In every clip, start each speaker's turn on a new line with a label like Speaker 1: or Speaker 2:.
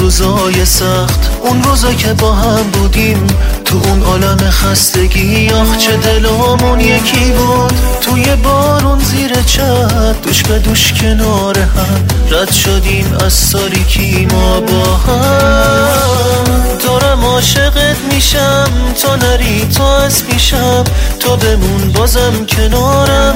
Speaker 1: روزای سخت، اون روزا که با هم بودیم تو اون عالم خستگی. آخ چه دلامون یکی بود توی بارون زیر چتر، دوش به دوش کنار هم رد شدیم از تاریکی ما با هم. دارم عاشقت میشم تا نری تو از پیشم، تا بمون بازم کنارم.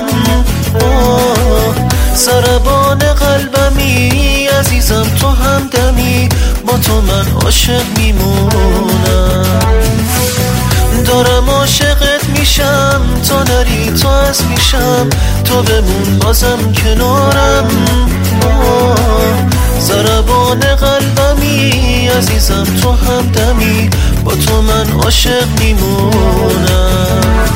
Speaker 1: ضربان قلبمی عزیزم تو همدمی، با تو من عاشق میمونم. دارم عاشقت میشم تا نری تو از پیشم، تا بمون بازم کنارم. ضربان قلبمی عزیزم تو همدمی، با تو من عاشق میمونم.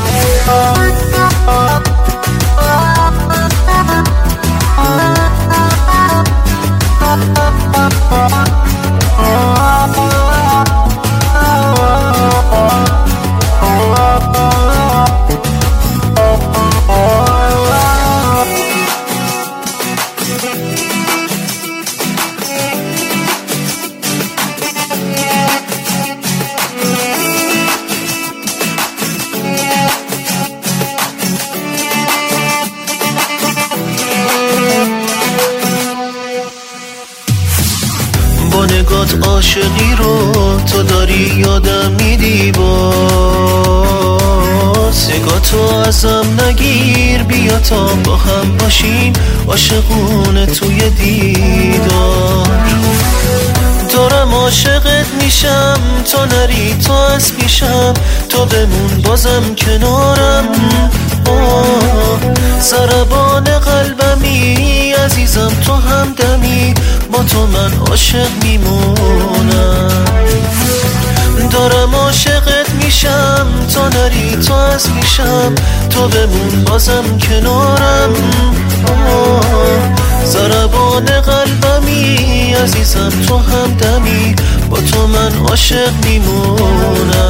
Speaker 1: با نگات عاشقی رو تو داری یادم میدی، باز نگاتو ازم نگیر، بیا تا با هم باشیم عاشقونه توی دیدار. دارم عاشقت میشم تا نری تو از پیشم، تا بمون بازم کنارم. ضربان قلبمی عزیزم تو همدمی، با تو من عاشق میمونم. دارم عاشقت میشم تا نری تو از پیشم، تا بمون بازم کنارم. ضربان قلبمی عزیزم تو همدمی، با تو من عاشق میمونم.